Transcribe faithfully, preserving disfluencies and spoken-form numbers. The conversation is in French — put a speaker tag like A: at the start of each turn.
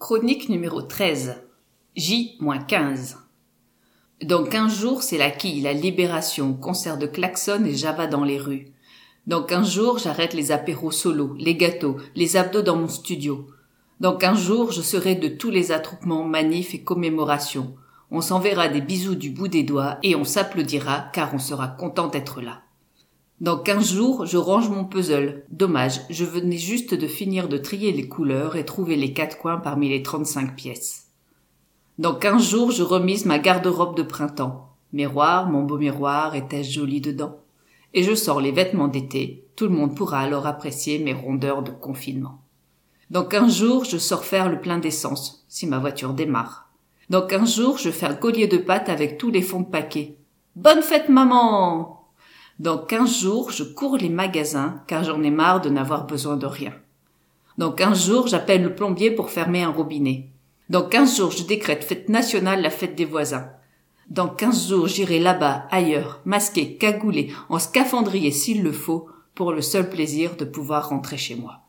A: Chronique numéro treize. J quinze. Dans quinze jours, c'est la quille, la libération, concert de klaxons et java dans les rues. Dans quinze jours, j'arrête les apéros solo, les gâteaux, les abdos dans mon studio. Dans quinze jours, je serai de tous les attroupements, manifs et commémorations. On s'enverra des bisous du bout des doigts et on s'applaudira car on sera content d'être là. Dans quinze jours, je range mon puzzle. Dommage, je venais juste de finir de trier les couleurs et trouver les quatre coins parmi les trente-cinq pièces. Dans quinze jours, je remise ma garde-robe de printemps. Miroir, mon beau miroir, était-ce joli dedans? Et je sors les vêtements d'été. Tout le monde pourra alors apprécier mes rondeurs de confinement. Dans quinze jours, je sors faire le plein d'essence, si ma voiture démarre. Dans quinze jours, je fais un collier de pâtes avec tous les fonds de paquet. Bonne fête, maman! Dans quinze jours, je cours les magasins, car j'en ai marre de n'avoir besoin de rien. Dans quinze jours, j'appelle le plombier pour fermer un robinet. Dans quinze jours, je décrète fête nationale, la fête des voisins. Dans quinze jours, j'irai là-bas, ailleurs, masqué, cagoulé, en scaphandrier s'il le faut, pour le seul plaisir de pouvoir rentrer chez moi.